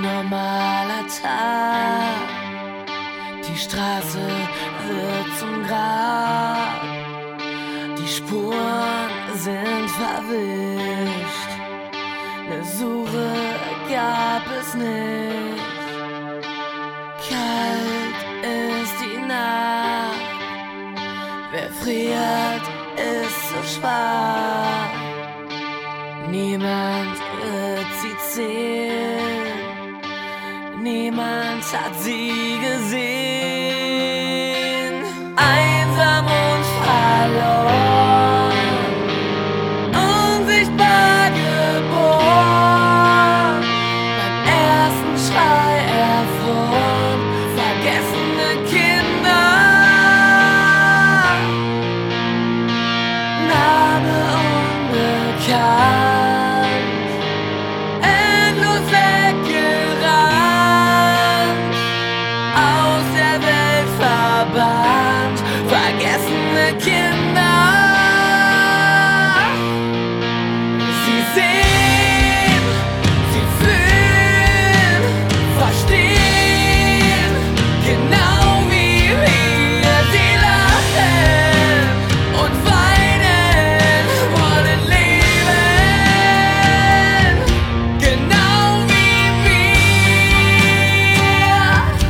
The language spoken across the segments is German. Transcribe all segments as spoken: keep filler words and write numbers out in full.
normaler Tag. Die Straße wird zum Grab. Die Spuren sind verwischt. Ne Suche gab es nicht. Kalt ist die Nacht. Wer friert, ist so schwach. Niemand wird sie sehen. Niemand hat sie gesehen. Einsam und verloren. Unsichtbar geboren. Beim ersten Schrei erfroren. Vergessene Kinder. Name unbekannt. Vergessene Kinder. Sie sehen, sie fühlen, verstehen, genau wie wir. Sie lachen und weinen, wollen leben, genau wie wir.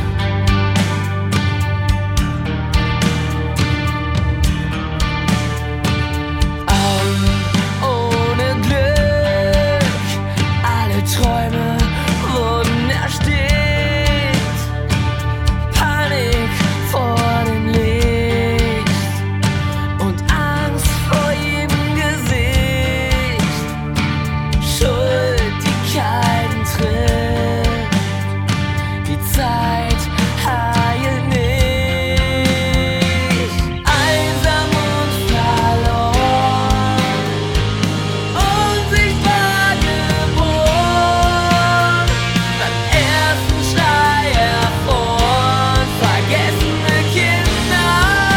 Träume wurden erstickt, Panik vor dem Licht und Angst vor jedem Gesicht. Schuld, die keinen trifft, die Zeit heilt nicht. Einsam und verloren, unsichtbar geboren. Beim ersten Schrei erfroren. Vergessene Kinder.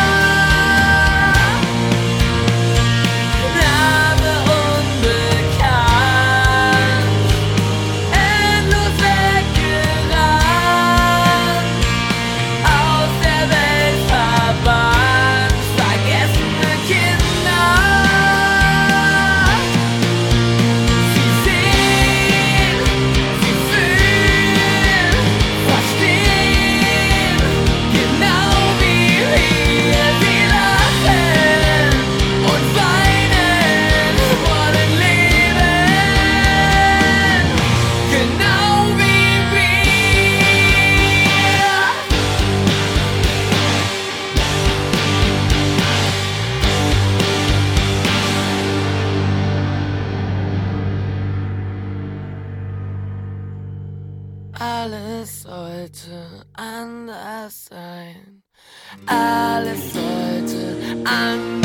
Name unbekannt. Endlos weggerannt. Aus der Welt verbannt. Vergessene Kinder. Sie sehen, sie fühlen, verstehen, genau wie wir. Sie lachen und weinen, wollen leben, genau wie wir. Alles sollte anders sein. Alles sollte anders sein.